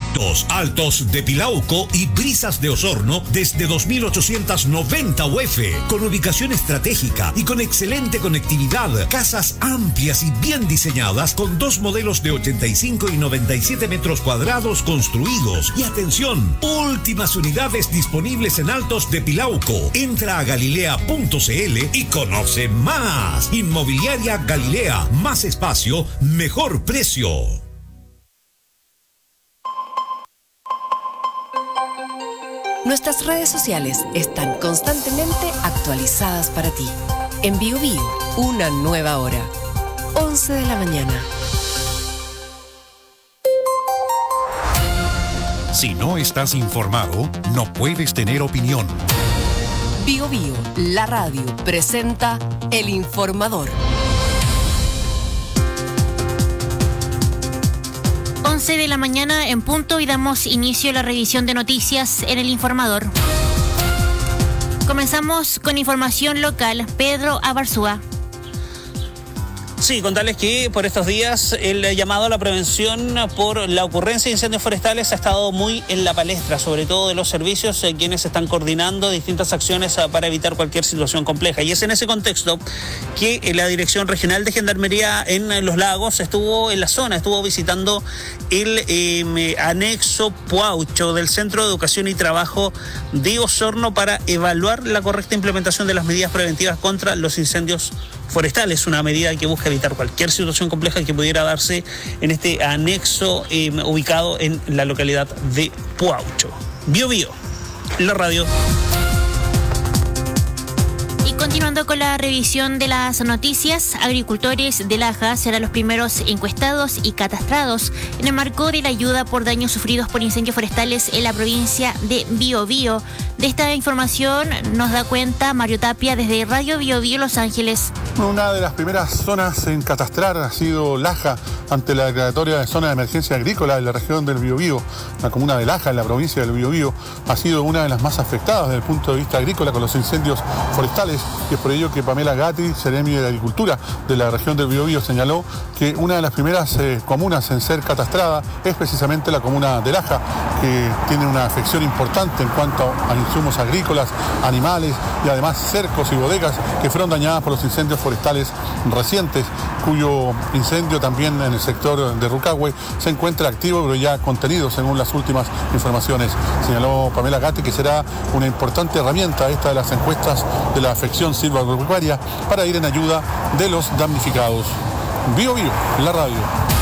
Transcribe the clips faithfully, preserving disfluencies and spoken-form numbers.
Productos Altos de Pilauco y Brisas de Osorno desde dos mil ochocientos noventa U F, con ubicación estratégica y con excelente conectividad. Casas amplias y bien diseñadas con dos modelos de ochenta y cinco y noventa y siete metros cuadrados construidos. Y atención, últimas unidades disponibles en Altos de Pilauco. Entra a galilea punto c l y conoce más. Inmobiliaria Galilea, más espacio, mejor precio. Nuestras redes sociales están constantemente actualizadas para ti. En Bio Bio, una nueva hora. once de la mañana. Si no estás informado, no puedes tener opinión. Bio Bio, la radio, presenta El Informador. once de la mañana en punto y damos inicio a la revisión de noticias en El Informador. Comenzamos con información local. Pedro Abarzúa. Sí, contarles que por estos días el llamado a la prevención por la ocurrencia de incendios forestales ha estado muy en la palestra, sobre todo de los servicios eh, quienes están coordinando distintas acciones uh, para evitar cualquier situación compleja. Y es en ese contexto que eh, la Dirección Regional de Gendarmería en eh, Los Lagos estuvo en la zona, estuvo visitando el eh, anexo Puaucho del Centro de Educación y Trabajo de Osorno para evaluar la correcta implementación de las medidas preventivas contra los incendios forestales, una medida que busca evitar cualquier situación compleja que pudiera darse en este anexo eh, ubicado en la localidad de Puaucho. Bio Bio, la radio. Y continuando con la revisión de las noticias, agricultores de Laja serán los primeros encuestados y catastrados en el marco de la ayuda por daños sufridos por incendios forestales en la provincia de Bio Bio. De esta información nos da cuenta Mario Tapia desde Radio Bio Bio Los Ángeles. Una de las primeras zonas en catastrar ha sido Laja ante la declaratoria de zona de emergencia agrícola en la región del Biobío. La comuna de Laja, en la provincia del Biobío, ha sido una de las más afectadas desde el punto de vista agrícola con los incendios forestales, y es por ello que Pamela Gatti, Seremi de Agricultura de la región del Biobío, señaló que una de las primeras eh, comunas en ser catastrada es precisamente la comuna de Laja, que tiene una afección importante en cuanto a insumos agrícolas, animales y además cercos y bodegas que fueron dañadas por los incendios forestales recientes, cuyo incendio también en el sector de Rucahue se encuentra activo pero ya contenido según las últimas informaciones. Señaló Pamela Gatti que será una importante herramienta esta de las encuestas de la afección silvoagropecuaria para ir en ayuda de los damnificados. Bio Bio, la radio.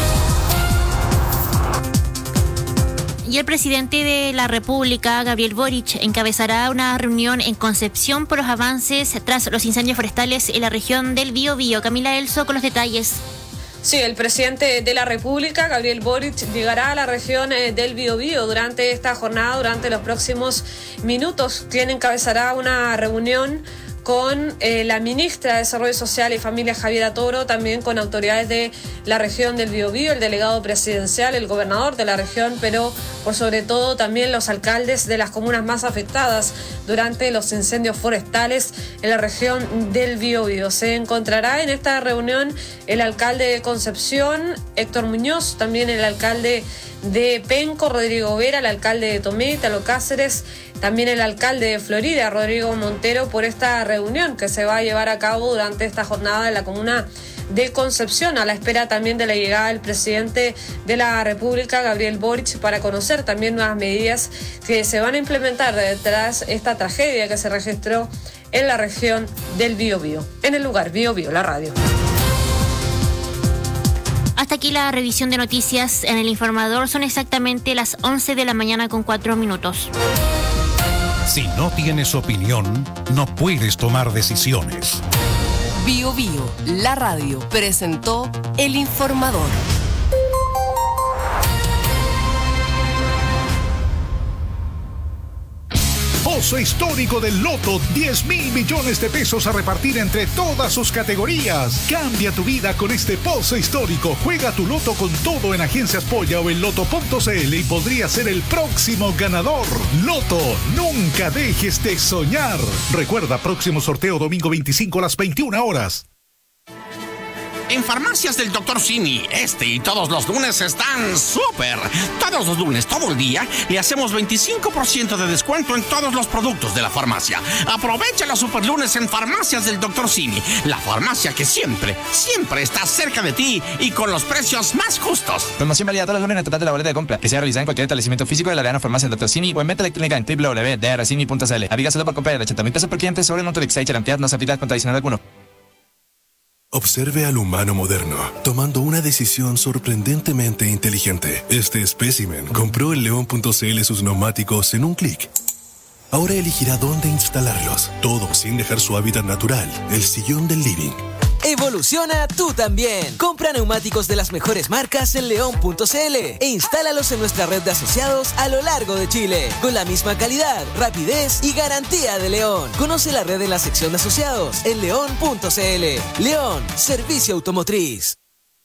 Y el presidente de la República, Gabriel Boric, encabezará una reunión en Concepción por los avances tras los incendios forestales en la región del Biobío. Camila Elso con los detalles. Sí, el presidente de la República, Gabriel Boric, llegará a la región del Biobío durante esta jornada, durante los próximos minutos. Quien encabezará una reunión con eh, la ministra de Desarrollo Social y Familia, Javiera Toro, también con autoridades de la región del Biobío, el delegado presidencial, el gobernador de la región, pero por sobre todo también los alcaldes de las comunas más afectadas durante los incendios forestales en la región del Biobío. Se encontrará en esta reunión el alcalde de Concepción, Héctor Muñoz, también el alcalde de Penco, Rodrigo Vera, el alcalde de Tomé, Italo Cáceres, también el alcalde de Florida, Rodrigo Montero, por esta reunión que se va a llevar a cabo durante esta jornada en la comuna de Concepción, a la espera también de la llegada del presidente de la República, Gabriel Boric, para conocer también nuevas medidas que se van a implementar tras esta tragedia que se registró en la región del Biobío. En el lugar, Bio Bio, la radio. Hasta aquí la revisión de noticias en El Informador. Son exactamente las once de la mañana con cuatro minutos. Si no tienes opinión, no puedes tomar decisiones. Bio Bio, la radio, presentó El Informador. Pozo histórico del Loto, diez mil millones de pesos a repartir entre todas sus categorías. Cambia tu vida con este pozo histórico. Juega tu Loto con todo en Agencias Polla o en loto punto c l y podría ser el próximo ganador. Loto, nunca dejes de soñar. Recuerda, próximo sorteo domingo veinticinco a las veintiuna horas. En Farmacias del doctor Simi, este y todos los lunes están súper. Todos los lunes, todo el día, le hacemos veinticinco por ciento de descuento en todos los productos de la farmacia. Aprovecha los super lunes en Farmacias del doctor Simi, la farmacia que siempre, siempre está cerca de ti y con los precios más justos. Promoción válida todos los lunes en el total de la boleta de compra, que sea realizada en cualquier establecimiento físico de la Arena Farmacia del doctor Simi o en venta electrónica en w w w punto d r simi punto c l. Aplica solo por compra de ochenta mil pesos por cliente sobre un monto de seis cantidad no se aplica con adicional alguno. Observe al humano moderno, tomando una decisión sorprendentemente inteligente. Este espécimen compró en león punto c l sus neumáticos en un clic. Ahora elegirá dónde instalarlos, todo sin dejar su hábitat natural, el sillón del living. Evoluciona tú también. Compra neumáticos de las mejores marcas en león punto c l e instálalos en nuestra red de asociados a lo largo de Chile, con la misma calidad, rapidez y garantía de León. Conoce la red en la sección de asociados en león punto c l. León, servicio automotriz.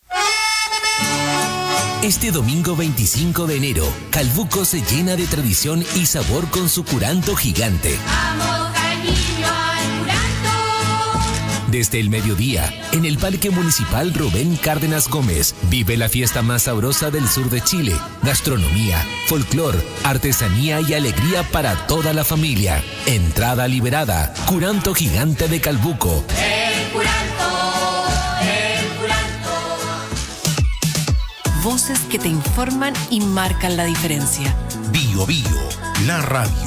Este domingo veinticinco de enero, Calbuco se llena de tradición y sabor con su curanto gigante. ¡Vamos, cariño, al curanto! Desde el mediodía, en el Parque Municipal Rubén Cárdenas Gómez, vive la fiesta más sabrosa del sur de Chile. Gastronomía, folclor, artesanía y alegría para toda la familia. Entrada liberada. Curanto gigante de Calbuco. El curanto, el curanto. Voces que te informan y marcan la diferencia. Bio Bio, la radio.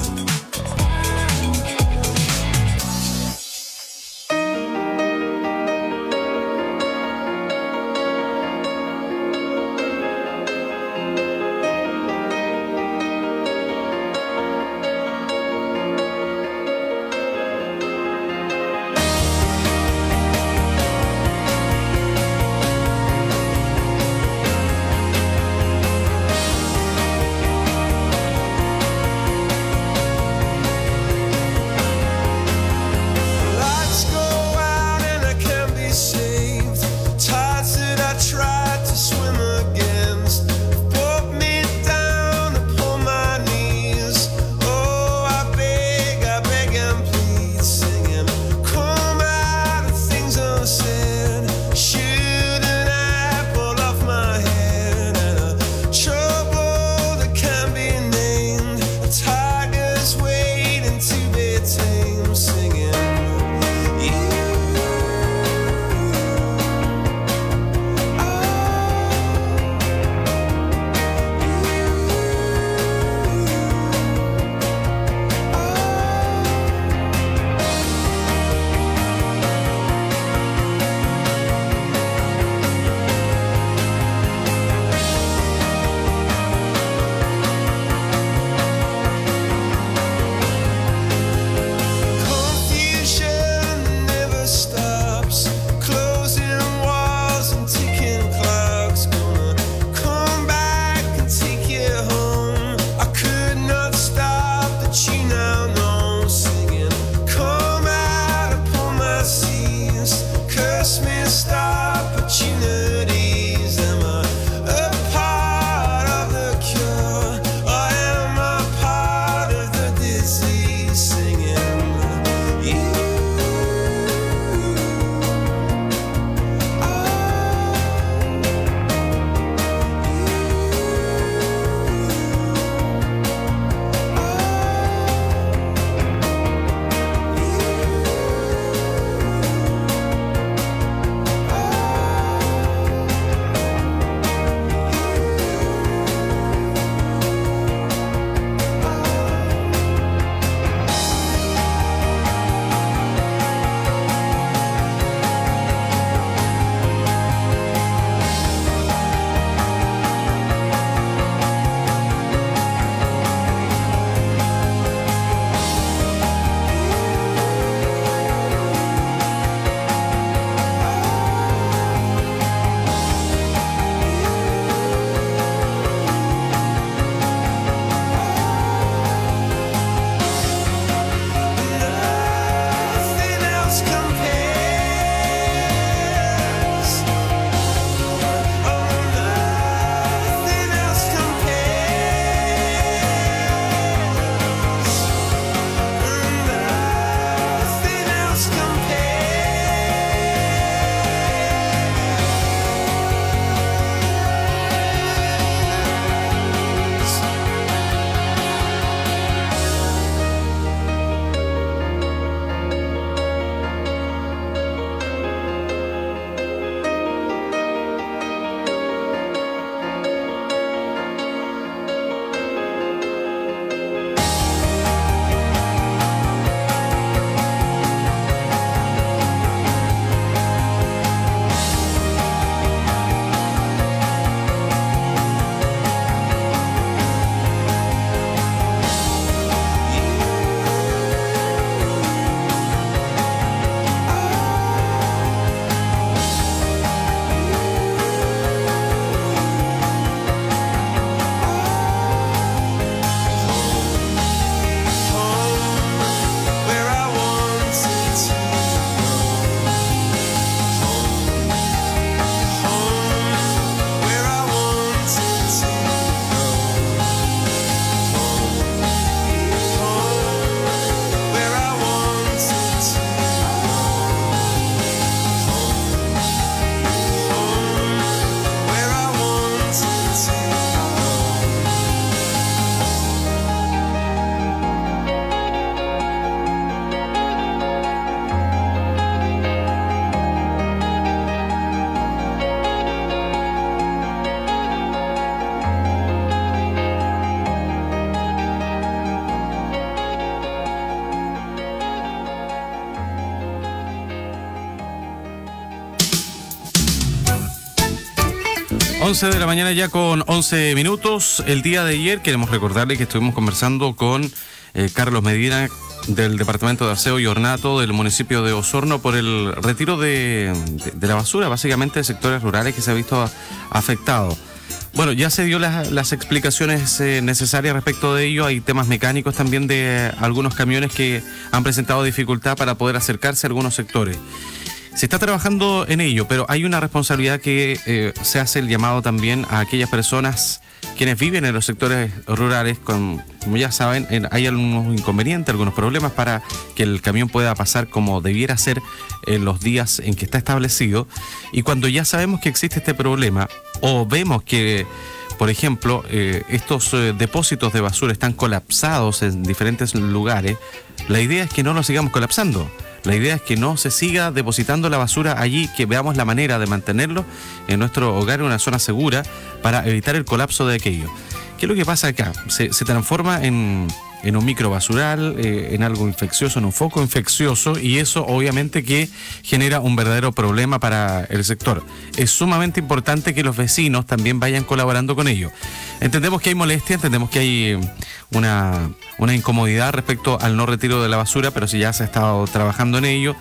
once de la mañana ya con once minutos. El día de ayer queremos recordarle que estuvimos conversando con eh, Carlos Medina del Departamento de Aseo y Ornato del municipio de Osorno por el retiro de, de, de la basura, básicamente de sectores rurales que se ha visto afectado. Bueno, ya se dio las, las explicaciones eh, necesarias respecto de ello. Hay temas mecánicos también de algunos camiones que han presentado dificultad para poder acercarse a algunos sectores. Se está trabajando en ello, pero hay una responsabilidad que eh, se hace el llamado también a aquellas personas quienes viven en los sectores rurales. Con, como ya saben, en, hay algunos inconvenientes, algunos problemas para que el camión pueda pasar como debiera ser en los días en que está establecido. Y cuando ya sabemos que existe este problema o vemos que, por ejemplo, eh, estos eh, depósitos de basura están colapsados en diferentes lugares, la idea es que no los sigamos colapsando. La idea es que no se siga depositando la basura allí, que veamos la manera de mantenerlo en nuestro hogar en una zona segura para evitar el colapso de aquello. ¿Qué es lo que pasa acá? Se, se transforma en, en un microbasural, eh, en algo infeccioso, en un foco infeccioso, y eso obviamente que genera un verdadero problema para el sector. Es sumamente importante que los vecinos también vayan colaborando con ello. Entendemos que hay molestia, entendemos que hay una, una incomodidad respecto al no retiro de la basura, pero si ya se ha estado trabajando en ello,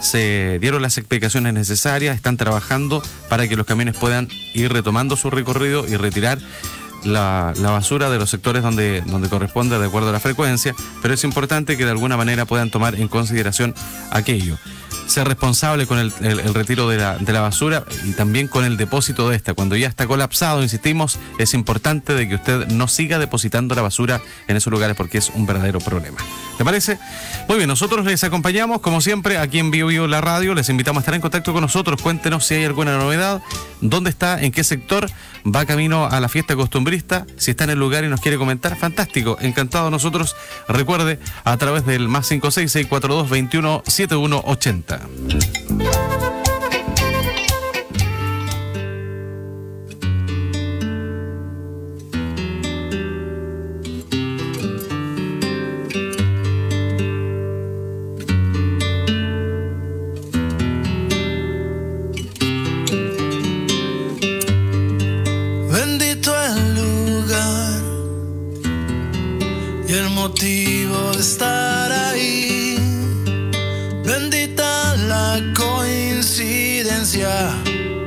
se dieron las explicaciones necesarias, están trabajando para que los camiones puedan ir retomando su recorrido y retirar La, la basura de los sectores donde, donde corresponde de acuerdo a la frecuencia, pero es importante que de alguna manera puedan tomar en consideración aquello. Ser responsable con el, el, el retiro de la, de la basura y también con el depósito de esta. Cuando ya está colapsado, insistimos, es importante de que usted no siga depositando la basura en esos lugares porque es un verdadero problema. ¿Le parece? Muy bien, nosotros les acompañamos como siempre aquí en Bio Bio la radio. Les invitamos a estar en contacto con nosotros. Cuéntenos si hay alguna novedad, dónde está, en qué sector va camino a la fiesta costumbrista. Si está en el lugar y nos quiere comentar, fantástico, encantado nosotros. Recuerde, a través del más cinco seis seis cuatro dos veintiuno setenta y uno ochenta. Bendito el lugar y el motivo de estar ahí. Bendita la coincidencia.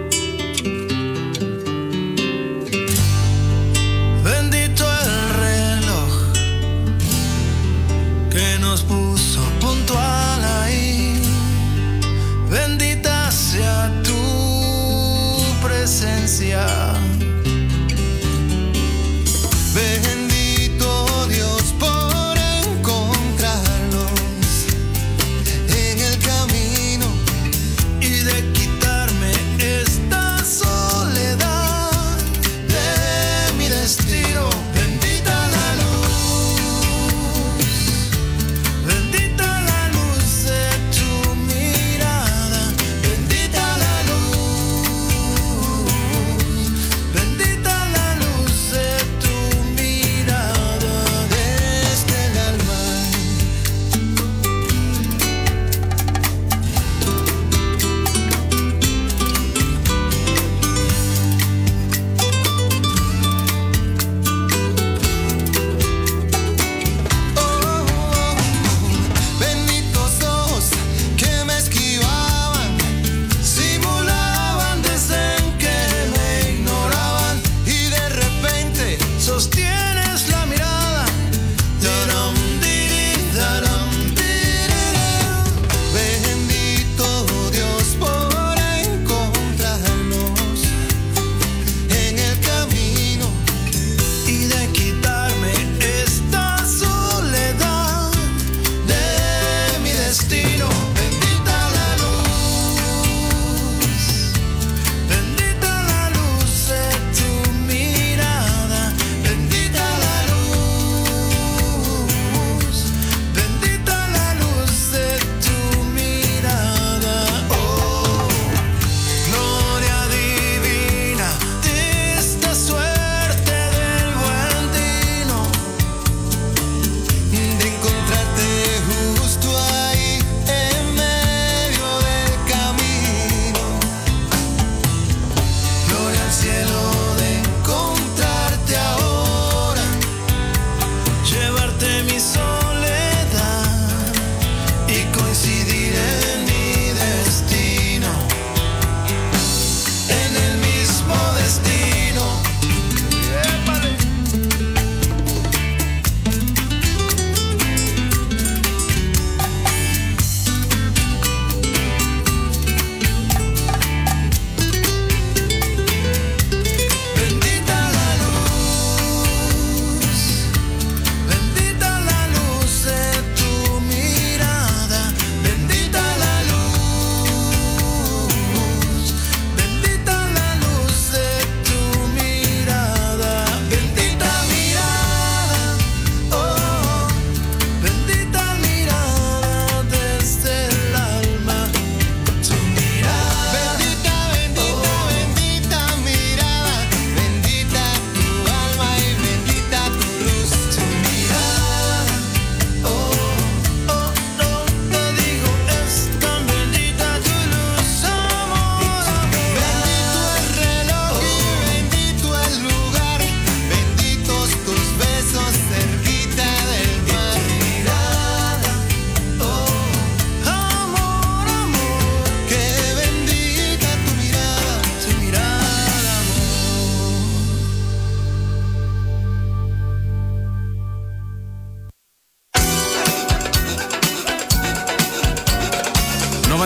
Bendito el reloj que nos puso puntual ahí. Bendita sea tu presencia. Bendito Dios por encontrarnos en el camino y de quitarme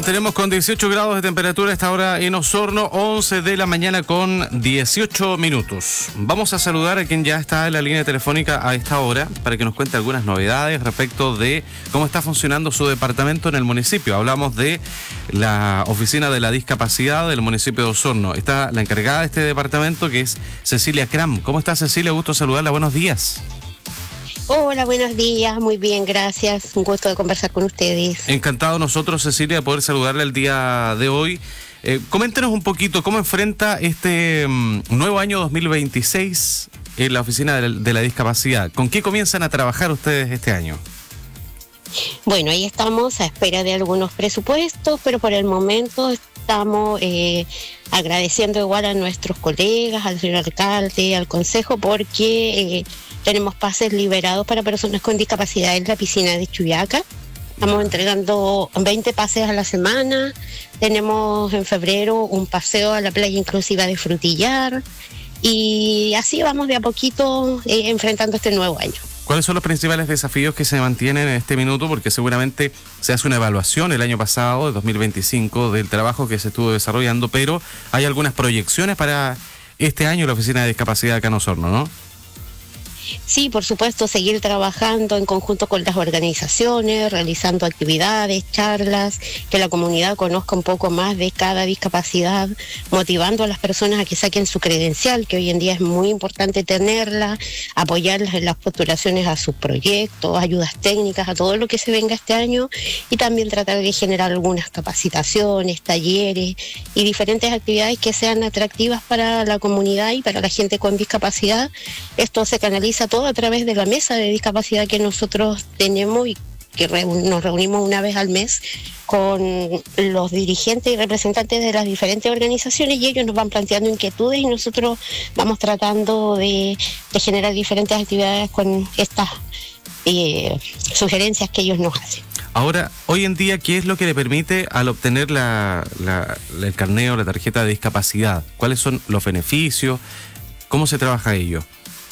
mantenemos con dieciocho grados de temperatura a esta hora en Osorno, once de la mañana con dieciocho minutos. Vamos a saludar a quien ya está en la línea telefónica a esta hora para que nos cuente algunas novedades respecto de cómo está funcionando su departamento en el municipio. Hablamos de la oficina de la discapacidad del municipio de Osorno. Está la encargada de este departamento, que es Cecilia Cram. ¿Cómo está, Cecilia? Gusto saludarla. Buenos días. Hola, buenos días, muy bien, gracias, un gusto de conversar con ustedes. Encantado nosotros, Cecilia, de poder saludarle el día de hoy. Eh, coméntenos un poquito cómo enfrenta este um, nuevo año dos mil veintiséis en la oficina de la, de la discapacidad. ¿Con qué comienzan a trabajar ustedes este año? Bueno, ahí estamos a espera de algunos presupuestos, pero por el momento estamos eh, agradeciendo igual a nuestros colegas, al señor alcalde, al consejo, porque eh, tenemos pases liberados para personas con discapacidad en la piscina de Chuyaca. Estamos entregando veinte pases a la semana. Tenemos en febrero un paseo a la playa inclusiva de Frutillar. Y así vamos de a poquito eh, enfrentando este nuevo año. ¿Cuáles son los principales desafíos que se mantienen en este minuto? Porque seguramente se hace una evaluación el año pasado, de dos mil veinticinco, del trabajo que se estuvo desarrollando, pero hay algunas proyecciones para este año en la Oficina de Discapacidad acá en Osorno, ¿no? Sí, por supuesto, seguir trabajando en conjunto con las organizaciones, realizando actividades, charlas, que la comunidad conozca un poco más de cada discapacidad, motivando a las personas a que saquen su credencial, que hoy en día es muy importante tenerla, apoyarlas en las postulaciones a sus proyectos, ayudas técnicas, a todo lo que se venga este año, y también tratar de generar algunas capacitaciones, talleres y diferentes actividades que sean atractivas para la comunidad y para la gente con discapacidad. Esto se canaliza todo a través de la mesa de discapacidad que nosotros tenemos y que reun- nos reunimos una vez al mes con los dirigentes y representantes de las diferentes organizaciones, y ellos nos van planteando inquietudes y nosotros vamos tratando de, de generar diferentes actividades con estas eh, sugerencias que ellos nos hacen. Ahora, hoy en día, ¿qué es lo que le permite al obtener la, la, la- el carnet o la tarjeta de discapacidad? ¿Cuáles son los beneficios? ¿Cómo se trabaja ello?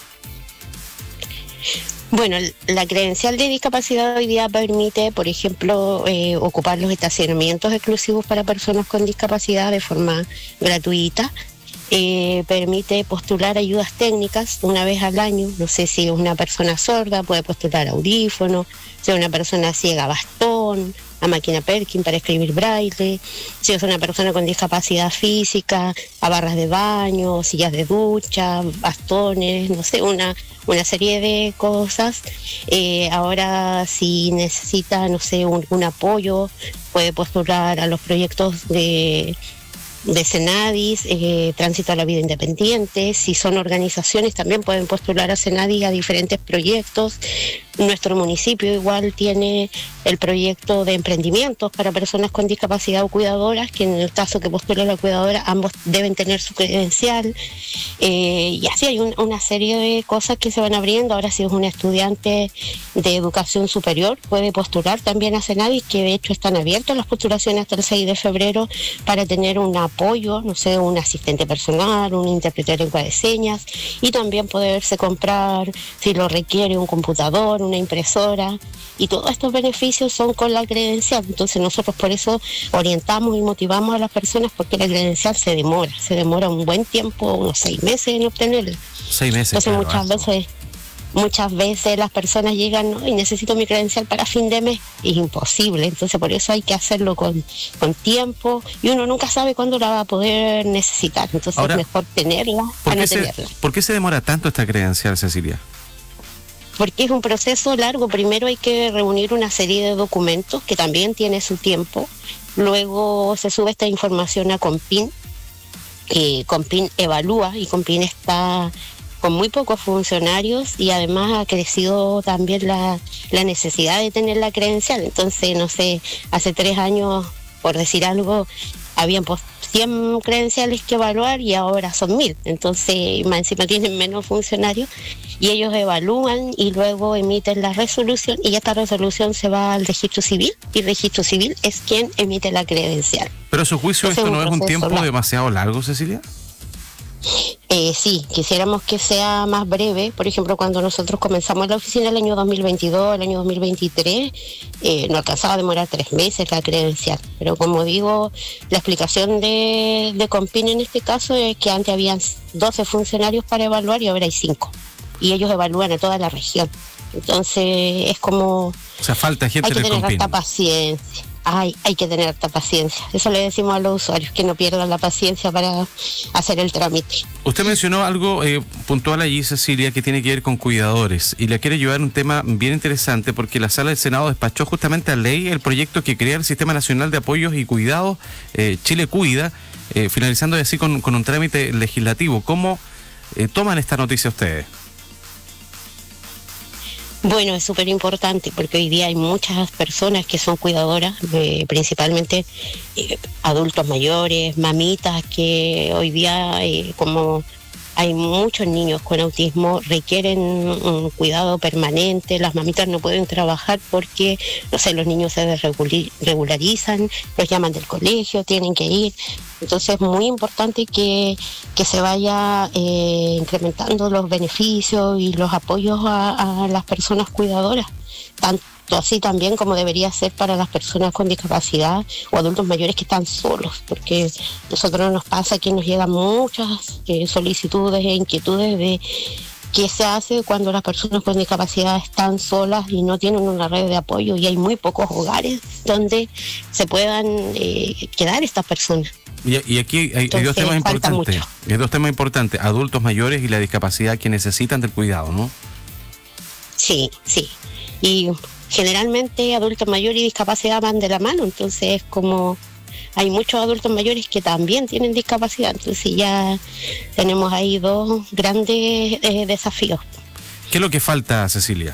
Bueno, la credencial de discapacidad hoy día permite, por ejemplo, eh, ocupar los estacionamientos exclusivos para personas con discapacidad de forma gratuita. Eh, permite postular ayudas técnicas una vez al año. No sé si es una persona sorda, puede postular audífono, si es una persona ciega, bastón, a máquina Perkin para escribir braille, si es una persona con discapacidad física, a barras de baño, sillas de ducha, bastones, no sé, una, una serie de cosas. Eh, ahora, si necesita, no sé, un, un apoyo, puede postular a los proyectos de... de Senadis, eh, Tránsito a la Vida Independiente. Si son organizaciones también pueden postular a Senadis a diferentes proyectos. Nuestro municipio igual tiene el proyecto de emprendimientos para personas con discapacidad o cuidadoras, que en el caso que postule la cuidadora ambos deben tener su credencial. Eh, y así hay un, una serie de cosas que se van abriendo. Ahora, si es un estudiante de educación superior, puede postular también a Senadis, que de hecho están abiertas las postulaciones hasta el seis de febrero para tener un apoyo, no sé, un asistente personal, un intérprete de lengua de señas, y también poderse comprar, si lo requiere, un computador, una impresora, y todos estos beneficios son con la credencial. Entonces nosotros por eso orientamos y motivamos a las personas, porque la credencial se demora, se demora un buen tiempo, unos seis meses en obtenerla. Seis meses. Entonces claro, muchas veces... Muchas veces las personas llegan, ¿no?, y necesito mi credencial para fin de mes. Es imposible, entonces por eso hay que hacerlo con, con tiempo, y uno nunca sabe cuándo la va a poder necesitar. Entonces Ahora, es mejor tenerla ¿Por a no qué, se, tenerla. ¿Por qué se demora tanto esta credencial, Cecilia? Porque es un proceso largo. Primero hay que reunir una serie de documentos que también tiene su tiempo. Luego se sube esta información a Compin. Eh, Compin evalúa, y Compin está con muy pocos funcionarios, y además ha crecido también la, la necesidad de tener la credencial. Entonces, no sé, hace tres años, por decir algo, habían pues cien credenciales que evaluar y ahora son mil. Entonces, más encima tienen menos funcionarios, y ellos evalúan y luego emiten la resolución, y esta resolución se va al registro civil, y el registro civil es quien emite la credencial. Pero a su juicio, Ese ¿esto es un no es un proceso tiempo largo. demasiado largo, Cecilia? Eh, sí, quisiéramos que sea más breve. Por ejemplo, cuando nosotros comenzamos la oficina el año dos mil veintidós, el año dos mil veintitrés, eh, no alcanzaba a demorar tres meses la credencial. Pero como digo, la explicación de, de Compin en este caso es que antes habían doce funcionarios para evaluar y ahora hay cinco. Y ellos evalúan a toda la región. Entonces es como... O sea, falta gente hay que en el tener Compin. harta paciencia. Hay, hay que tener harta paciencia. Eso le decimos a los usuarios, que no pierdan la paciencia para hacer el trámite. Usted mencionó algo eh, puntual allí, Cecilia, que tiene que ver con cuidadores. Y le quiero llevar un tema bien interesante porque la Sala del Senado despachó justamente a ley el proyecto que crea el Sistema Nacional de Apoyos y Cuidados, eh, Chile Cuida, eh, finalizando así con, con un trámite legislativo. ¿Cómo eh, toman esta noticia ustedes? Bueno, es súper importante porque hoy día hay muchas personas que son cuidadoras, eh, principalmente eh, adultos mayores, mamitas, que hoy día, eh, como hay muchos niños con autismo, requieren un cuidado permanente. Las mamitas no pueden trabajar porque, no sé, los niños se desregularizan, los llaman del colegio, tienen que ir. Entonces es muy importante que, que se vaya eh, incrementando los beneficios y los apoyos a, a las personas cuidadoras, tanto así también como debería ser para las personas con discapacidad o adultos mayores que están solos, porque a nosotros nos pasa que nos llegan muchas eh, solicitudes e inquietudes de qué se hace cuando las personas con discapacidad están solas y no tienen una red de apoyo, y hay muy pocos hogares donde se puedan eh, quedar estas personas. Y, y aquí hay, hay Entonces, dos temas falta importantes. mucho. Hay dos temas importantes, adultos mayores y la discapacidad que necesitan del cuidado, ¿no? Sí, sí. Y generalmente adultos mayores y discapacidad van de la mano, entonces es como hay muchos adultos mayores que también tienen discapacidad, entonces ya tenemos ahí dos grandes eh, desafíos. ¿Qué es lo que falta, Cecilia?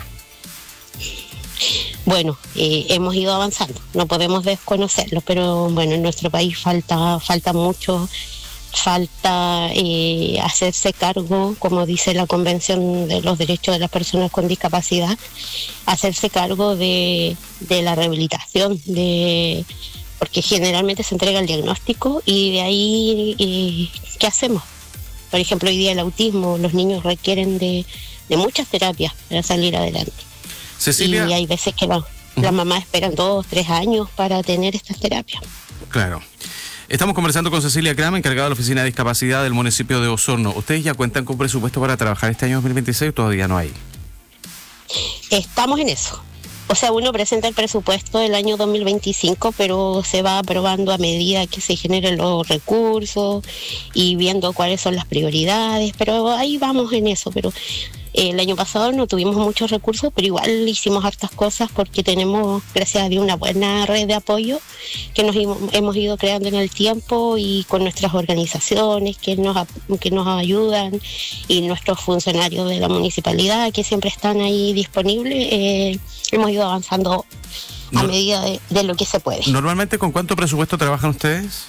Bueno, eh, hemos ido avanzando, no podemos desconocerlo, pero bueno, en nuestro país falta, falta mucho. Falta eh, hacerse cargo, como dice la Convención de los Derechos de las Personas con Discapacidad, hacerse cargo de, de la rehabilitación, de porque generalmente se entrega el diagnóstico y de ahí, eh, ¿qué hacemos? Por ejemplo, hoy día el autismo, los niños requieren de, de muchas terapias para salir adelante. Cecilia. Y hay veces que la, las mamás esperan dos, tres años para tener estas terapias. Claro. Estamos conversando con Cecilia Cram, encargada de la Oficina de Discapacidad del municipio de Osorno. ¿Ustedes ya cuentan con presupuesto para trabajar este año dos mil veintiséis o todavía no hay? Estamos en eso. O sea, uno presenta el presupuesto del año dos mil veinticinco, pero se va aprobando a medida que se generen los recursos y viendo cuáles son las prioridades, pero ahí vamos en eso. Pero el año pasado no tuvimos muchos recursos, pero igual hicimos hartas cosas porque tenemos, gracias a Dios, una buena red de apoyo que nos hemos ido creando en el tiempo, y con nuestras organizaciones que nos, que nos ayudan y nuestros funcionarios de la municipalidad que siempre están ahí disponibles, eh, hemos ido avanzando a No- medida de, de lo que se puede. Normalmente, ¿con cuánto presupuesto trabajan ustedes?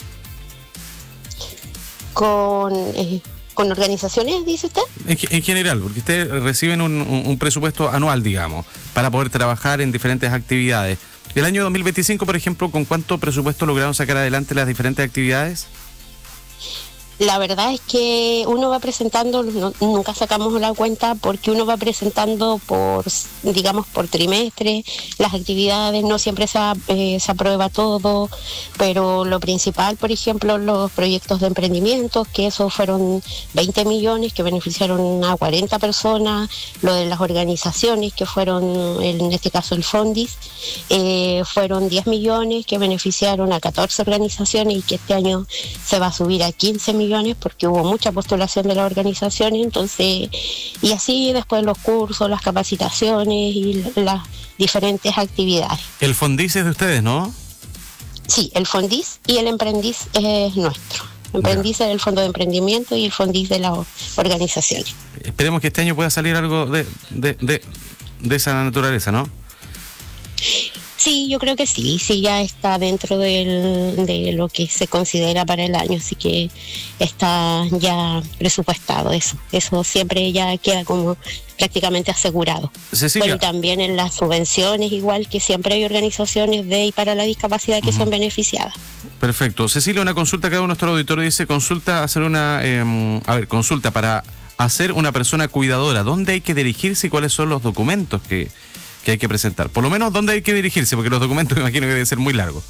Con... Eh, ¿Con organizaciones, dice usted? En, ge- en general, porque ustedes reciben un, un- un presupuesto anual, digamos, para poder trabajar en diferentes actividades. El año dos mil veinticinco, por ejemplo, ¿con cuánto presupuesto lograron sacar adelante las diferentes actividades? La verdad es que uno va presentando, no- nunca sacamos la cuenta porque uno va presentando por, digamos, por trimestre las actividades, no siempre se, a- eh, se aprueba todo, pero lo principal, por ejemplo, los proyectos de emprendimiento, que esos fueron veinte millones que beneficiaron a cuarenta personas, lo de las organizaciones, que fueron, en este caso el Fondis, eh, fueron diez millones que beneficiaron a catorce organizaciones, y que este año se va a subir a quince millones porque hubo mucha postulación de las organizaciones. Entonces, y así después los cursos, las capacitaciones y las diferentes actividades. El Fondis es de ustedes, ¿no? Sí, el Fondis y el Emprendiz es nuestro. Emprendiz es el Fondo de Emprendimiento y el Fondis de las organizaciones. Esperemos que este año pueda salir algo de, de, de, de esa naturaleza, ¿no? Sí, yo creo que sí, sí, ya está dentro del, de lo que se considera para el año, así que está ya presupuestado eso, eso siempre ya queda como prácticamente asegurado. Cecilia. Bueno, y también en las subvenciones, igual que siempre hay organizaciones de y para la discapacidad que Ujú. son beneficiadas. Perfecto. Cecilia, una consulta, cada uno de nuestros auditores dice, consulta, hacer una, eh, a ver, consulta para hacer una persona cuidadora. ¿Dónde hay que dirigirse y cuáles son los documentos que, que hay que presentar? Por lo menos, ¿dónde hay que dirigirse? Porque los documentos me imagino que deben ser muy largos.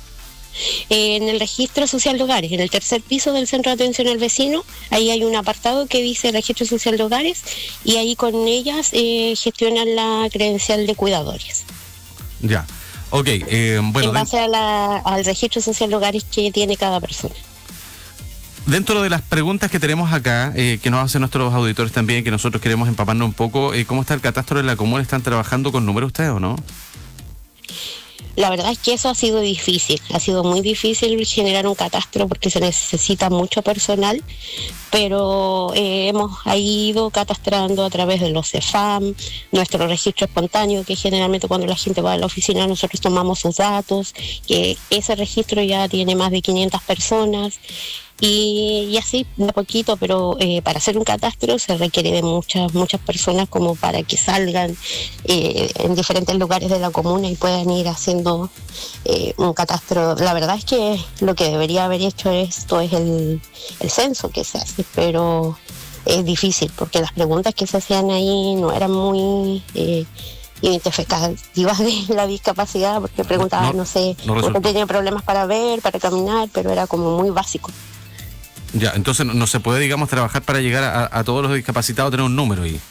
En el registro social de hogares, en el tercer piso del centro de atención al vecino, ahí hay un apartado que dice registro social de hogares y ahí con ellas eh, gestionan la credencial de cuidadores. Ya, ok. Eh, bueno, en base a la, al registro social de hogares que tiene cada persona. Dentro de las preguntas que tenemos acá, eh, que nos hacen nuestros auditores también, que nosotros queremos empaparnos un poco, eh, ¿cómo está el catastro en la comuna? ¿Están trabajando con números ustedes o no? La verdad es que eso ha sido difícil, ha sido muy difícil generar un catastro porque se necesita mucho personal, pero eh, hemos ido catastrando a través de los C E F A M, nuestro registro espontáneo, que generalmente cuando la gente va a la oficina nosotros tomamos sus datos, que ese registro ya tiene más de quinientas personas. Y, y así, de a poquito, pero eh, para hacer un catastro se requiere de muchas muchas personas como para que salgan eh, en diferentes lugares de la comuna y puedan ir haciendo eh, un catastro. La verdad es que lo que debería haber hecho esto es el, el censo que se hace, pero es difícil porque las preguntas que se hacían ahí no eran muy... Eh, identificativas de la discapacidad, porque preguntaban, no, no sé, no porque tenía problemas para ver, para caminar, pero era como muy básico. Ya, entonces no, no se puede, digamos, trabajar para llegar a, a todos los discapacitados, tener un número ahí.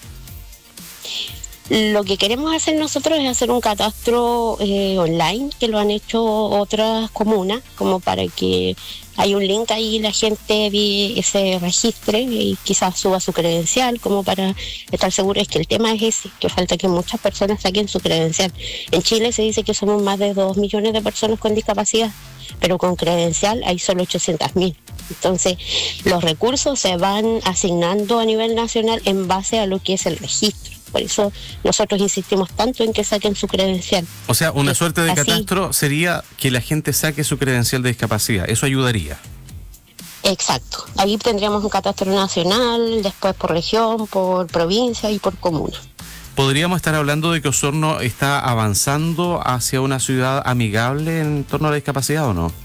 Lo que queremos hacer nosotros es hacer un catastro eh, online, que lo han hecho otras comunas, como para que hay un link ahí, la gente se registre y quizás suba su credencial, como para estar seguros. Es que el tema es ese, que falta que muchas personas saquen su credencial. En Chile se dice que somos más de dos millones de personas con discapacidad, pero con credencial hay solo ochocientas mil. Entonces, los recursos se van asignando a nivel nacional en base a lo que es el registro. Por eso nosotros insistimos tanto en que saquen su credencial. O sea, una que suerte de así, catastro sería que la gente saque su credencial de discapacidad. Eso ayudaría. Exacto. Ahí tendríamos un catastro nacional, después por región, por provincia y por comuna. ¿Podríamos estar hablando de que Osorno está avanzando hacia una ciudad amigable en torno a la discapacidad o no?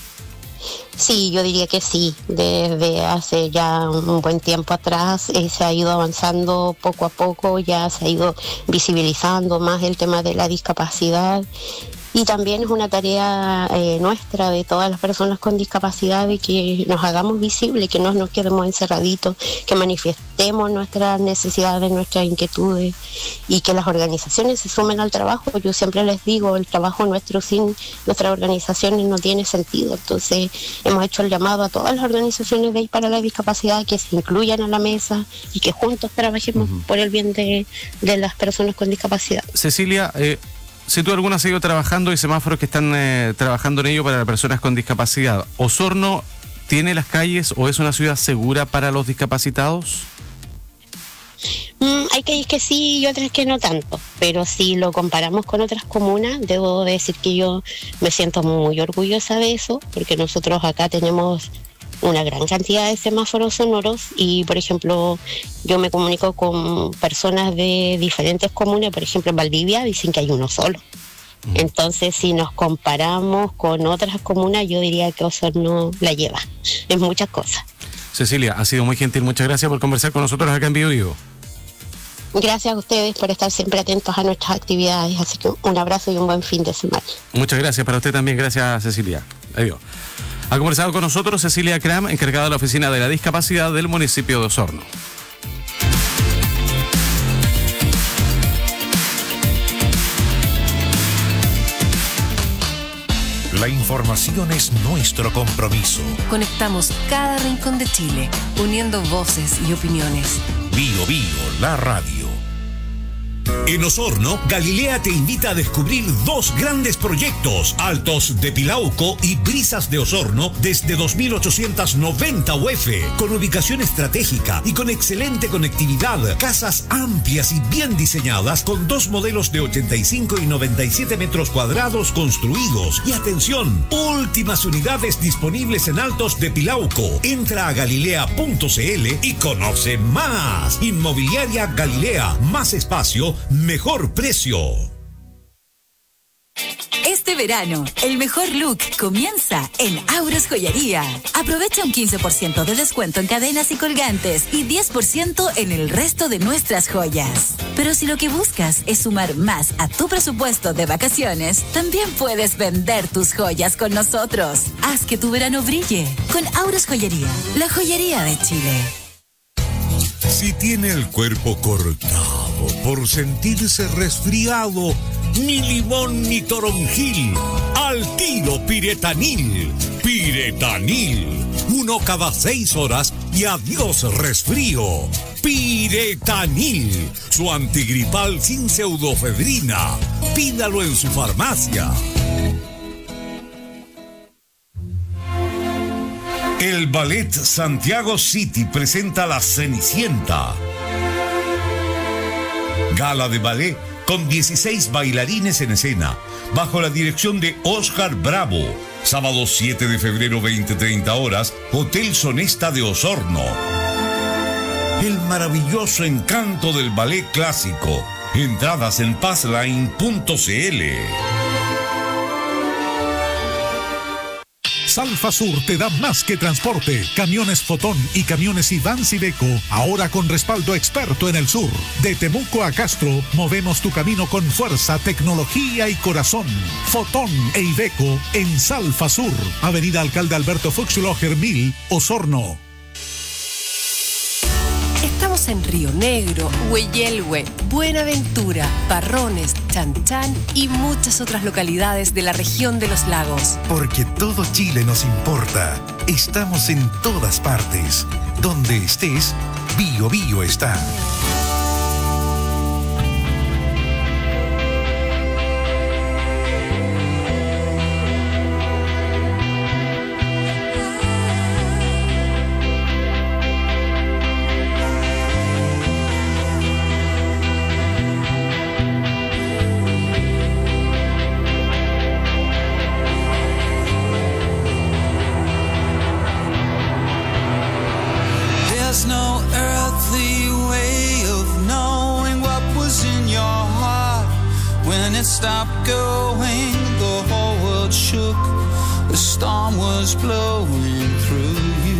Sí, yo diría que sí. Desde hace ya un buen tiempo atrás eh, se ha ido avanzando poco a poco, ya se ha ido visibilizando más el tema de la discapacidad. Y también es una tarea eh, nuestra, de todas las personas con discapacidad, de que nos hagamos visibles, que no nos quedemos encerraditos, que manifestemos nuestras necesidades, nuestras inquietudes y que las organizaciones se sumen al trabajo. Yo siempre les digo, el trabajo nuestro sin nuestras organizaciones no tiene sentido. Entonces hemos hecho el llamado a todas las organizaciones de ahí para la discapacidad que se incluyan a la mesa y que juntos trabajemos uh-huh. por el bien de, de las personas con discapacidad. Cecilia, eh... si tú alguna has ido trabajando, hay semáforos que están eh, trabajando en ello para las personas con discapacidad. ¿Osorno tiene las calles o es una ciudad segura para los discapacitados? Mm, hay calles que sí y otras que no tanto, pero si lo comparamos con otras comunas, debo decir que yo me siento muy orgullosa de eso, porque nosotros acá tenemos una gran cantidad de semáforos sonoros y, por ejemplo, yo me comunico con personas de diferentes comunas. Por ejemplo, en Valdivia dicen que hay uno solo. Entonces, si nos comparamos con otras comunas, yo diría que Osorno la lleva en muchas cosas. Cecilia, ha sido muy gentil, muchas gracias por conversar con nosotros acá en Bio Vivo. Gracias a ustedes por estar siempre atentos a nuestras actividades, así que un abrazo y un buen fin de semana. Muchas gracias para usted también, gracias Cecilia. Adiós. Ha conversado con nosotros Cecilia Cram, encargada de la Oficina de la Discapacidad del municipio de Osorno. La información es nuestro compromiso. Conectamos cada rincón de Chile, uniendo voces y opiniones. Bio Bio, la radio. En Osorno, Galilea te invita a descubrir dos grandes proyectos, Altos de Pilauco y Brisas de Osorno, desde dos mil ochocientos noventa U F, con ubicación estratégica y con excelente conectividad, casas amplias y bien diseñadas, con dos modelos de ochenta y cinco y noventa y siete metros cuadrados construidos. Y atención, últimas unidades disponibles en Altos de Pilauco. Entra a galilea punto c l y conoce más. Inmobiliaria Galilea, más espacio, mejor precio. Este verano, el mejor look comienza en Auros Joyería. Aprovecha un quince por ciento de descuento en cadenas y colgantes y diez por ciento en el resto de nuestras joyas. Pero si lo que buscas es sumar más a tu presupuesto de vacaciones, también puedes vender tus joyas con nosotros. Haz que tu verano brille con Auros Joyería, la joyería de Chile. Si tiene el cuerpo cortado por sentirse resfriado, ni limón ni toronjil, al tiro Piretanil. Piretanil, uno cada seis horas y adiós resfrío. Piretanil, su antigripal sin pseudofedrina. Pídalo en su farmacia. El Ballet Santiago City presenta La Cenicienta. Gala de ballet con dieciséis bailarines en escena, bajo la dirección de Oscar Bravo. Sábado siete de febrero, veinte treinta horas, Hotel Sonesta de Osorno. El maravilloso encanto del ballet clásico. Entradas en passline punto c l. Salfa Sur te da más que transporte. Camiones Fotón y camiones Iván Iveco, ahora con respaldo experto en el sur. De Temuco a Castro, movemos tu camino con fuerza, tecnología y corazón. Fotón e Iveco en Salfa Sur, Avenida Alcalde Alberto Fuchsloger mil, Osorno. Estamos en Río Negro, Hueyelhue, Buenaventura, Parrones, Chanchán y muchas otras localidades de la región de los lagos. Porque todo Chile nos importa. Estamos en todas partes. Donde estés, Bio Bio está. Stopped going, the whole world shook. The storm was blowing through you.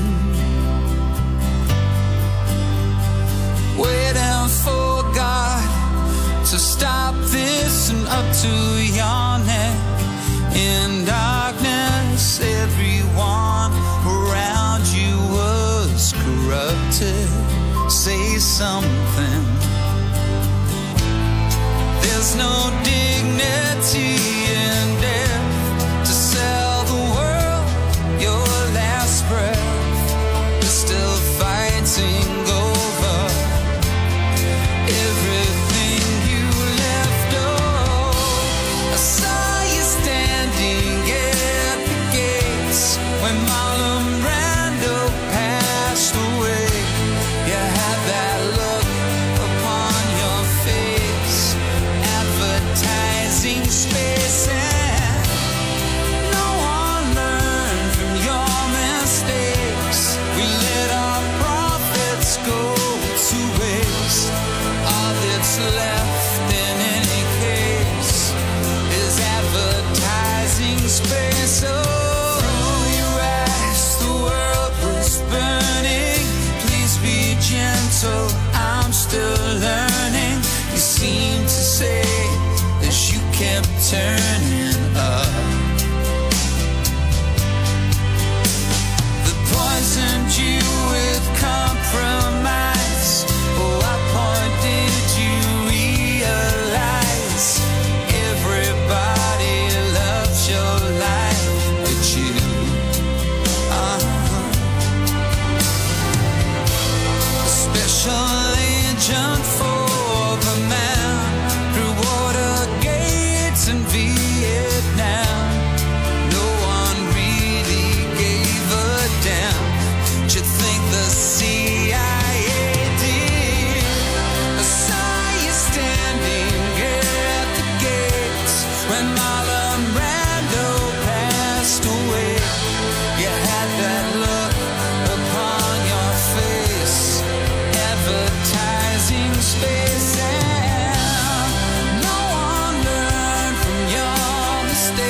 Waiting for God to stop this and up to your neck. In darkness, everyone around you was corrupted. Say something. There's no dignity in death to sell the world your last breath. We're still fighting over everything you left. Oh, I saw you standing at the gates when Marlon Brando passed away. You had that look upon your face, advertising space, and no one learned from your mistakes. We let our profits go to waste. All that's left in any case is advertising space. Oh, through your eyes the world was burning. Please be gentle, I'm still learning. You seem to say as you kept turning up, the poisoned you with compromise. Oh, what point did you realize everybody loves your life but you? Uh-huh. A special agent for the man through water gates in Vietnam. No one really gave a damn. Do you think the C I A did? I saw you standing at the gates when Marlon Brando passed away. You had that look upon your face, advertising space, and no one learned from your mistakes.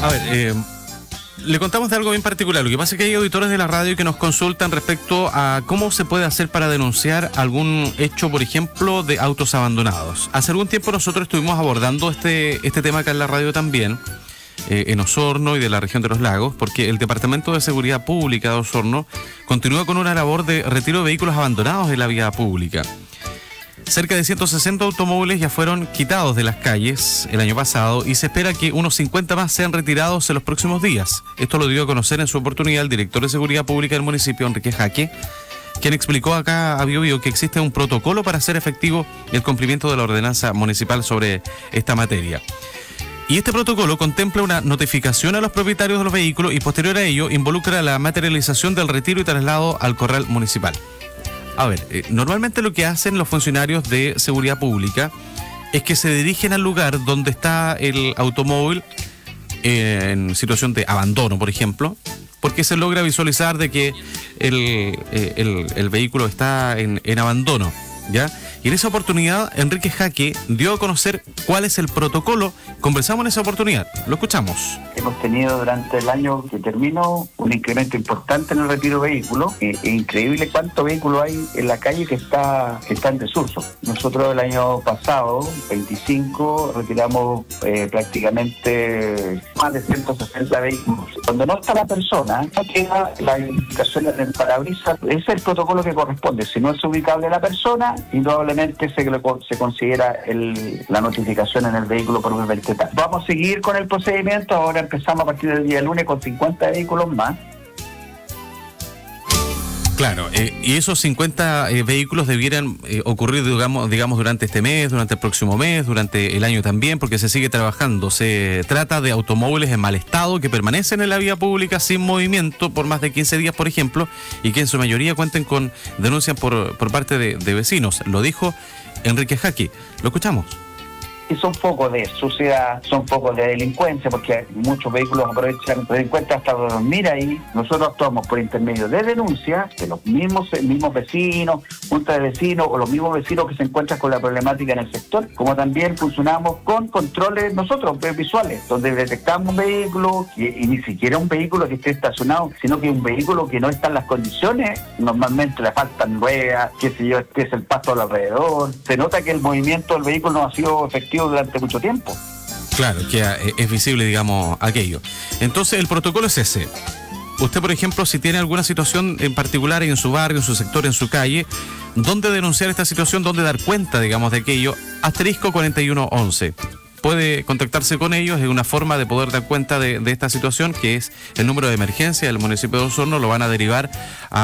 A ver, eh, le contamos de algo bien particular. Lo que pasa es que hay auditores de la radio que nos consultan respecto a cómo se puede hacer para denunciar algún hecho, por ejemplo, de autos abandonados. Hace algún tiempo nosotros estuvimos abordando este, este tema acá en la radio también, eh, en Osorno y de la región de los lagos, porque el Departamento de Seguridad Pública de Osorno continúa con una labor de retiro de vehículos abandonados de la vía pública. Cerca de ciento sesenta automóviles ya fueron quitados de las calles el año pasado y se espera que unos cincuenta más sean retirados en los próximos días. Esto lo dio a conocer en su oportunidad el director de Seguridad Pública del municipio, Enrique Jaque, quien explicó acá a Bio Bio que existe un protocolo para hacer efectivo el cumplimiento de la ordenanza municipal sobre esta materia. Y este protocolo contempla una notificación a los propietarios de los vehículos y posterior a ello involucra la materialización del retiro y traslado al corral municipal. A ver, eh, normalmente lo que hacen los funcionarios de seguridad pública es que se dirigen al lugar donde está el automóvil eh, en situación de abandono, por ejemplo, porque se logra visualizar de que el, eh, el, el vehículo está en, en abandono, ¿ya? Y en esa oportunidad, Enrique Jaque dio a conocer cuál es el protocolo. Conversamos en esa oportunidad. Lo escuchamos. Hemos tenido durante el año que terminó un incremento importante en el retiro de vehículos. Eh, es increíble cuántos vehículos hay en la calle que está, que está en desuso. Nosotros el año pasado, veinticinco, retiramos eh, prácticamente más de ciento sesenta vehículos. Cuando no está la persona, no queda la indicación en el parabrisas. Ese es el protocolo que corresponde. Si no es ubicable la persona, indudablemente se, se considera el, la notificación en el vehículo propiamente tal. Vamos a seguir con el procedimiento. Ahora empezamos a partir del día lunes con cincuenta vehículos más. Claro, eh, y esos cincuenta eh, vehículos debieran eh, ocurrir, digamos, digamos, durante este mes, durante el próximo mes, durante el año también, porque se sigue trabajando. Se trata de automóviles en mal estado que permanecen en la vía pública sin movimiento por más de quince días, por ejemplo, y que en su mayoría cuenten con denuncias por, por parte de, de vecinos. Lo dijo Enrique Jaque. Lo escuchamos. Y son focos de suciedad, son focos de delincuencia, porque muchos vehículos aprovechan delincuentes hasta dormir ahí. Nosotros actuamos por intermedio de denuncias de los mismos, mismos vecinos, juntas de vecinos o los mismos vecinos que se encuentran con la problemática en el sector, como también funcionamos con controles nosotros, visuales, donde detectamos un vehículo y, y ni siquiera un vehículo que esté estacionado, sino que un vehículo que no está en las condiciones, normalmente le faltan ruedas, qué sé yo, que es el pasto alrededor. Se nota que el movimiento del vehículo no ha sido efectivo durante mucho tiempo. Claro, que es visible, digamos, aquello. Entonces, el protocolo es ese. Usted, por ejemplo, si tiene alguna situación en particular en su barrio, en su sector, en su calle, ¿dónde denunciar esta situación? ¿Dónde dar cuenta, digamos, de aquello? Asterisco cuarenta y uno once. Puede contactarse con ellos, es una forma de poder dar cuenta de, de esta situación, que es el número de emergencia del municipio de Osorno. Lo van a derivar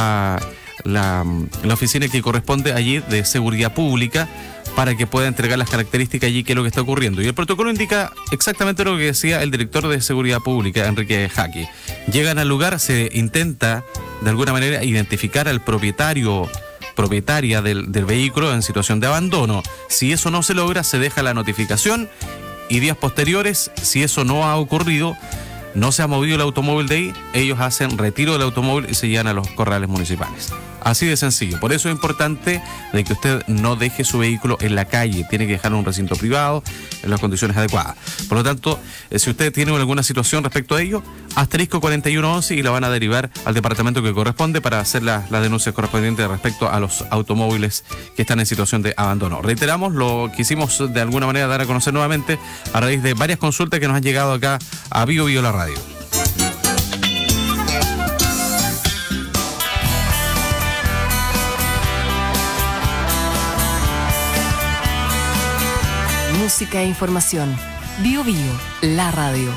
a la, la oficina que corresponde allí de seguridad pública, para que pueda entregar las características allí, qué es lo que está ocurriendo. Y el protocolo indica exactamente lo que decía el director de Seguridad Pública, Enrique Jaque. Llegan al lugar, se intenta de alguna manera identificar al propietario, propietaria del, del vehículo en situación de abandono. Si eso no se logra, se deja la notificación y días posteriores, si eso no ha ocurrido, no se ha movido el automóvil de ahí, ellos hacen retiro del automóvil y se llevan a los corrales municipales. Así de sencillo. Por eso es importante de que usted no deje su vehículo en la calle. Tiene que dejarlo en un recinto privado en las condiciones adecuadas. Por lo tanto, eh, si usted tiene alguna situación respecto a ello, asterisco cuarenta y uno once y la van a derivar al departamento que corresponde para hacer las la denuncias correspondientes respecto a los automóviles que están en situación de abandono. Reiteramos, lo quisimos de alguna manera dar a conocer nuevamente a raíz de varias consultas que nos han llegado acá a Bio Bio la Radio. Música e información. Bio Bio, la radio.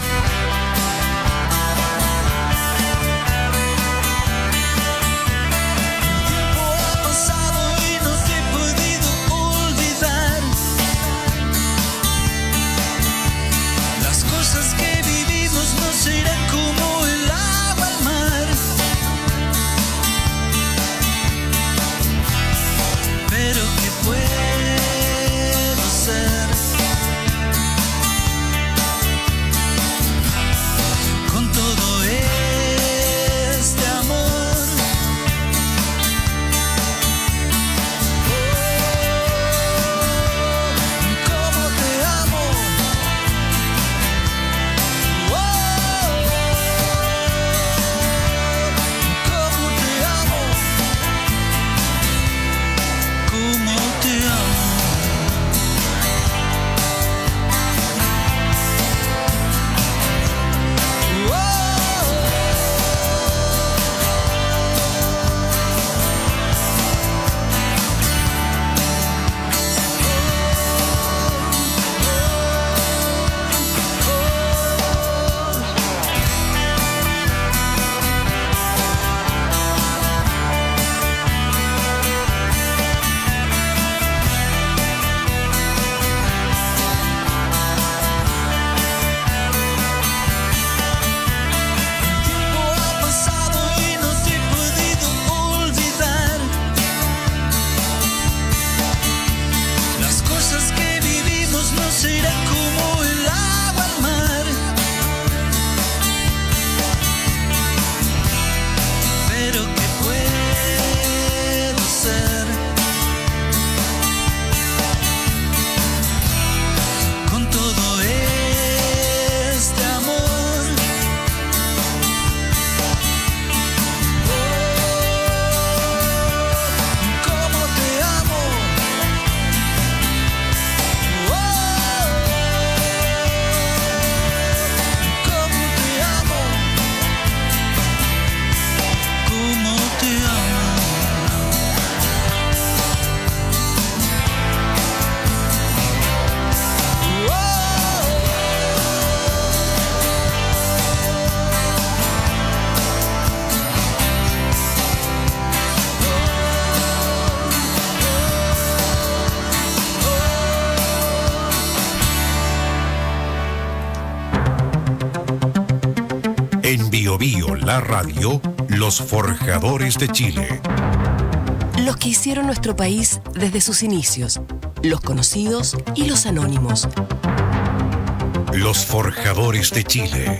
Bio, la radio, los forjadores de Chile. Los que hicieron nuestro país desde sus inicios, los conocidos y los anónimos. Los forjadores de Chile.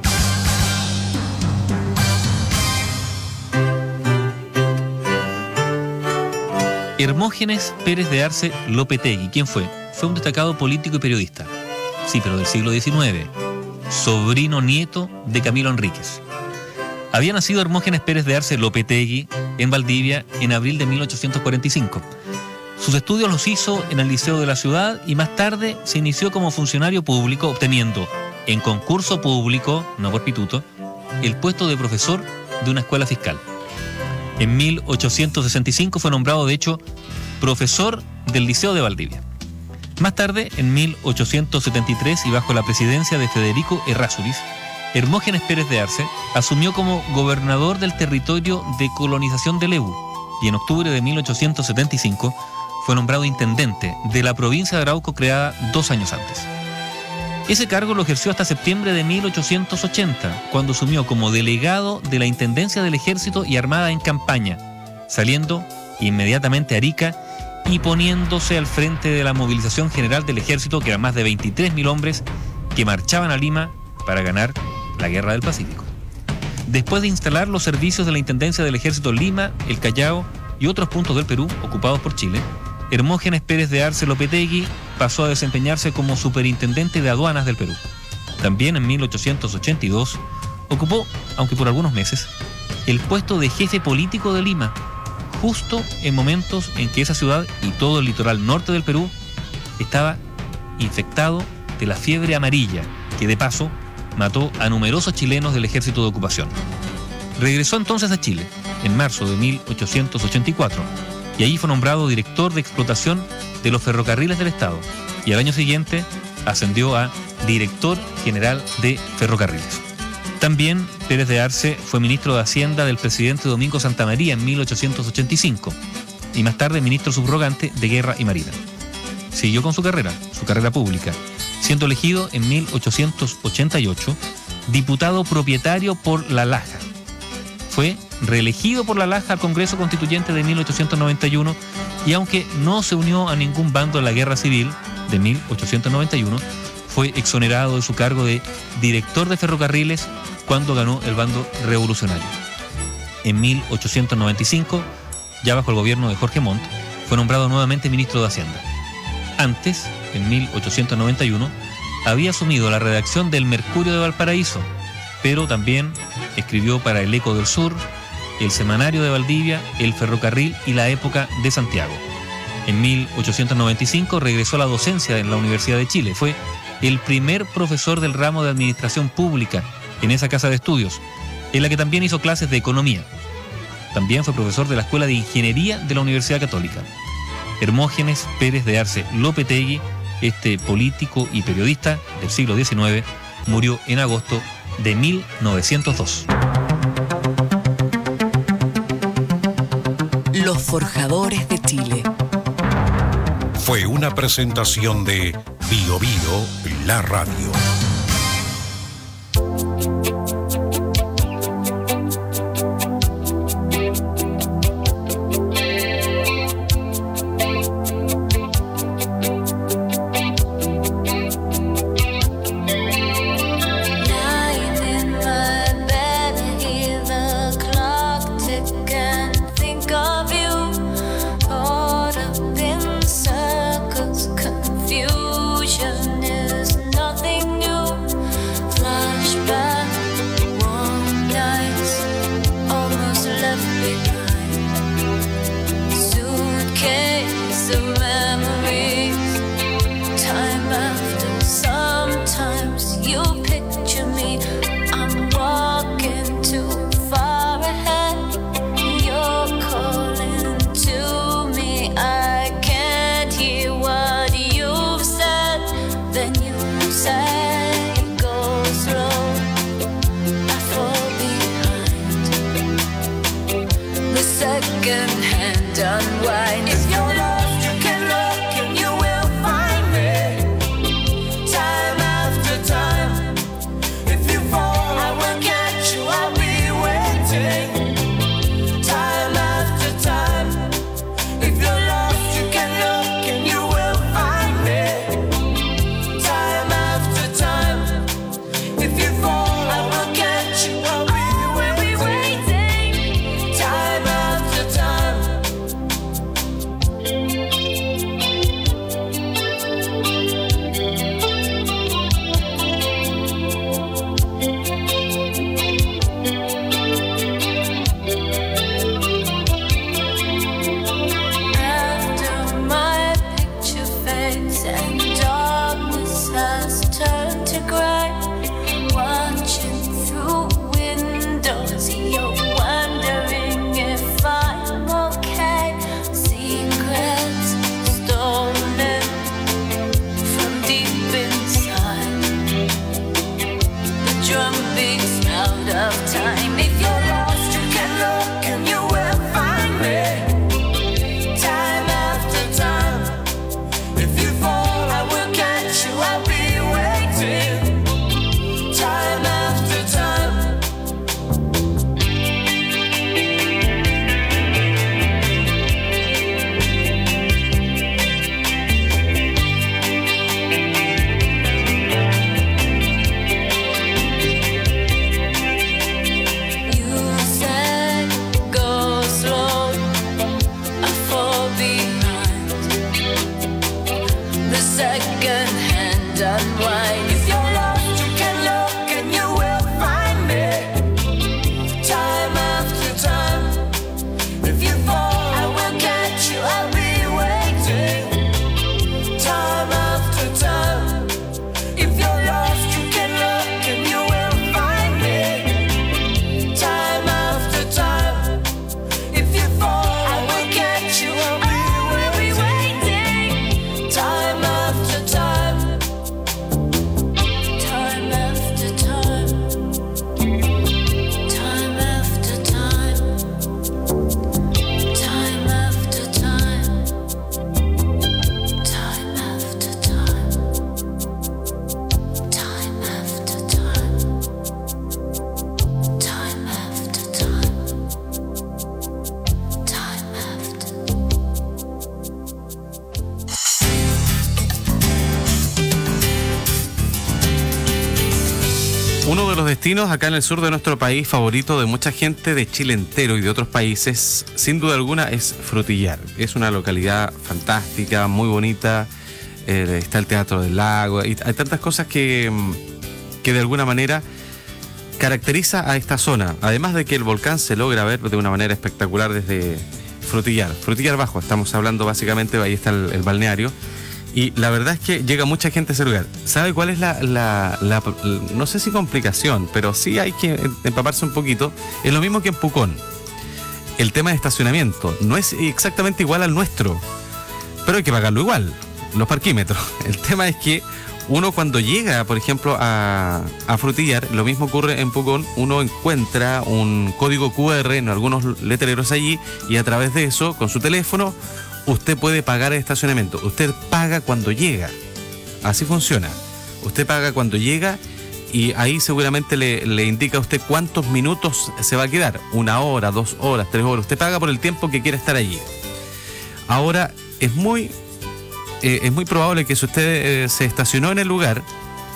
Hermógenes Pérez de Arce Lopetegui, ¿quién fue? Fue un destacado político y periodista. Sí, pero del siglo diecinueve. Sobrino nieto de Camilo Enríquez. Había nacido Hermógenes Pérez de Arce Lopetegui en Valdivia en abril de mil ochocientos cuarenta y cinco. Sus estudios los hizo en el Liceo de la Ciudad y más tarde se inició como funcionario público, obteniendo en concurso público, no por pituto, el puesto de profesor de una escuela fiscal. En mil ochocientos sesenta y cinco fue nombrado, de hecho, profesor del Liceo de Valdivia. Más tarde, en mil ochocientos setenta y tres, y bajo la presidencia de Federico Errázuriz, Hermógenes Pérez de Arce asumió como gobernador del territorio de colonización de Lebu y en octubre de mil ochocientos setenta y cinco fue nombrado intendente de la provincia de Arauco, creada dos años antes. Ese cargo lo ejerció hasta septiembre de mil ochocientos ochenta, cuando asumió como delegado de la Intendencia del Ejército y Armada en campaña, saliendo inmediatamente a Arica y poniéndose al frente de la movilización general del ejército, que eran más de veintitrés mil hombres que marchaban a Lima para ganar la Guerra del Pacífico. Después de instalar los servicios de la Intendencia del Ejército en Lima, el Callao y otros puntos del Perú ocupados por Chile, Hermógenes Pérez de Arce Lopetegui pasó a desempeñarse como superintendente de aduanas del Perú. También en mil ochocientos ochenta y dos ocupó, aunque por algunos meses, el puesto de jefe político de Lima, justo en momentos en que esa ciudad y todo el litoral norte del Perú estaba infectado de la fiebre amarilla, que de paso mató a numerosos chilenos del ejército de ocupación. Regresó entonces a Chile en marzo de mil ochocientos ochenta y cuatro y allí fue nombrado director de explotación de los ferrocarriles del Estado y al año siguiente ascendió a director general de ferrocarriles. También Pérez de Arce fue ministro de Hacienda del presidente Domingo Santamaría en mil ochocientos ochenta y cinco y más tarde ministro subrogante de Guerra y Marina. Siguió con su carrera, su carrera pública, siendo elegido en mil ochocientos ochenta y ocho diputado propietario por La Laja. Fue reelegido por La Laja al Congreso Constituyente de mil ochocientos noventa y uno y aunque no se unió a ningún bando en la Guerra Civil de mil ochocientos noventa y uno, fue exonerado de su cargo de director de ferrocarriles cuando ganó el bando revolucionario. En mil ochocientos noventa y cinco, ya bajo el gobierno de Jorge Montt, fue nombrado nuevamente ministro de Hacienda. Antes, en mil ochocientos noventa y uno, había asumido la redacción del Mercurio de Valparaíso, pero también escribió para El Eco del Sur, El Semanario de Valdivia, El Ferrocarril y La Época de Santiago. En mil ochocientos noventa y cinco regresó a la docencia en la Universidad de Chile. Fue el primer profesor del ramo de Administración Pública en esa casa de estudios, en la que también hizo clases de economía. También fue profesor de la Escuela de Ingeniería de la Universidad Católica. Hermógenes Pérez de Arce Lopetegui, este político y periodista del siglo diecinueve, murió en agosto de mil novecientos dos. Los forjadores de Chile. Fue una presentación de Bio Bio, la radio. Time after time, if you fall, I will catch you, I'll be Uno de los destinos acá en el sur de nuestro país, favorito de mucha gente de Chile entero y de otros países, sin duda alguna, es Frutillar. Es una localidad fantástica, muy bonita. Eh, está el Teatro del Lago. Y hay tantas cosas que, que de alguna manera caracteriza a esta zona. Además de que el volcán se logra ver de una manera espectacular desde Frutillar. Frutillar Bajo, estamos hablando básicamente, ahí está el, el balneario. Y la verdad es que llega mucha gente a ese lugar. ¿Sabe cuál es la, la, la, la, no sé si complicación, pero sí hay que empaparse un poquito? Es lo mismo que en Pucón. El tema de estacionamiento no es exactamente igual al nuestro, pero hay que pagarlo igual, los parquímetros. El tema es que uno cuando llega, por ejemplo, a, a Frutillar, lo mismo ocurre en Pucón, uno encuentra un código cu erre en algunos letreros allí y a través de eso, con su teléfono, usted puede pagar el estacionamiento. Usted paga cuando llega. Así funciona. Usted paga cuando llega y ahí seguramente le, le indica a usted cuántos minutos se va a quedar. Una hora, dos horas, tres horas. Usted paga por el tiempo que quiera estar allí. Ahora, es muy, eh, es muy probable que si usted eh, se estacionó en el lugar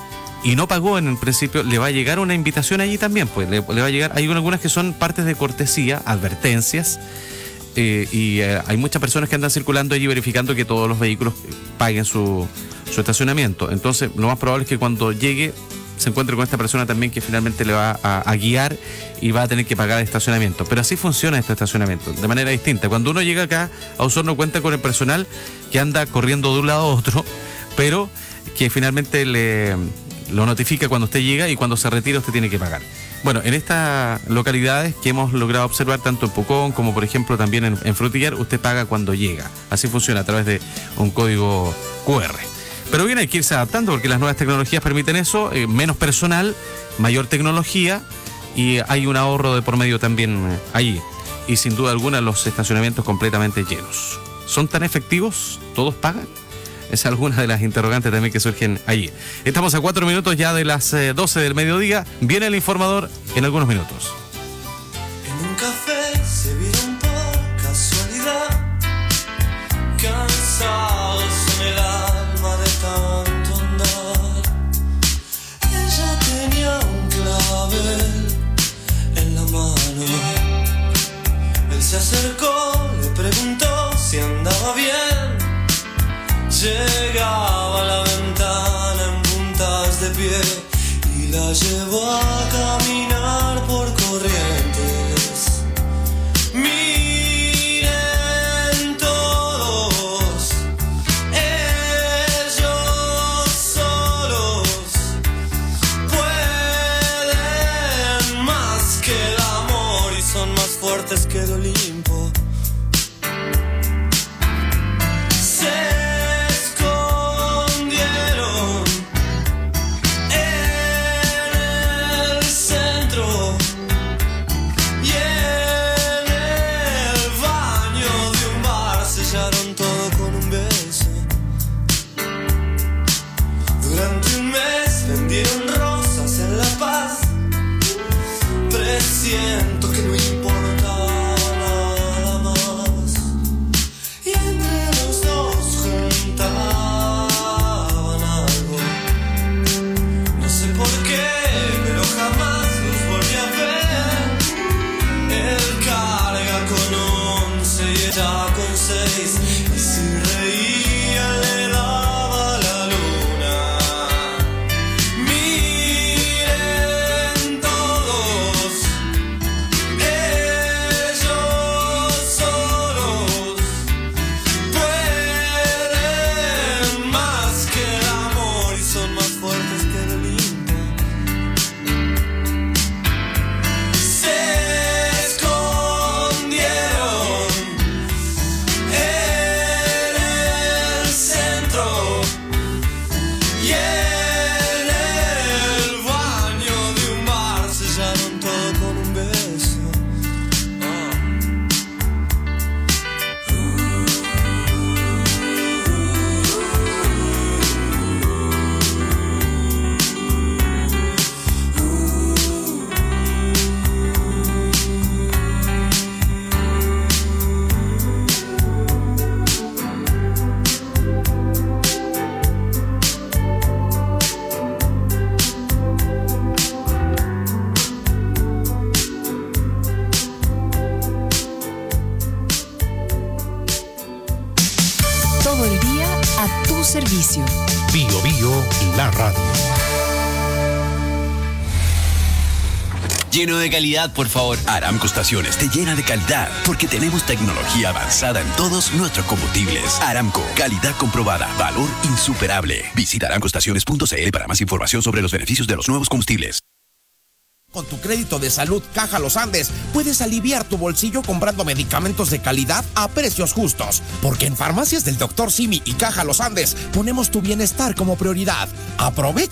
y no pagó en el principio, le va a llegar una invitación allí también. Pues le, le va a llegar. Hay algunas que son partes de cortesía, advertencias. Eh, y eh, hay muchas personas que andan circulando allí verificando que todos los vehículos paguen su, su estacionamiento. Entonces, lo más probable es que cuando llegue se encuentre con esta persona también que finalmente le va a, a guiar y va a tener que pagar el estacionamiento. Pero así funciona este estacionamiento, de manera distinta. Cuando uno llega acá a Osorno cuenta con el personal que anda corriendo de un lado a otro, pero que finalmente le lo notifica cuando usted llega y cuando se retira usted tiene que pagar. Bueno, en estas localidades que hemos logrado observar, tanto en Pucón como por ejemplo también en, en Frutillar, usted paga cuando llega. Así funciona a través de un código cu erre. Pero bien, hay que irse adaptando porque las nuevas tecnologías permiten eso, eh, menos personal, mayor tecnología y hay un ahorro de por medio también eh, allí. Y sin duda alguna los estacionamientos completamente llenos. ¿Son tan efectivos? ¿Todos pagan? Es alguna de las interrogantes también que surgen allí. Estamos a cuatro minutos ya de las eh, doce del mediodía. Viene el informador en algunos minutos. En un café se vieron por casualidad, cansados en el alma de tanto andar. Ella tenía un clavel en la mano. Él se acercó, le preguntó si andaba bien. Llegaba a la ventana en puntas de pie y la llevó a caminar por Corrientes. Miren todos, ellos solos pueden más que el amor y son más fuertes que el Olimpo. Siento que no importa nada más. Y entre los dos juntaban algo. No sé por qué, pero jamás los volví a ver. Él carga con once y ella con seis. Y si reía le daba la luna. Miren todos, en tu servicio. Bio Bio, la radio. Lleno de calidad, por favor. Aramco Estaciones te llena de calidad porque tenemos tecnología avanzada en todos nuestros combustibles. Aramco, calidad comprobada, valor insuperable. Visita aramco estaciones punto c l para más información sobre los beneficios de los nuevos combustibles. Con tu crédito de salud Caja Los Andes, puedes aliviar tu bolsillo comprando medicamentos de calidad a precios justos. Porque en farmacias del doctor Simi y Caja Los Andes ponemos tu bienestar como prioridad. Aprovecha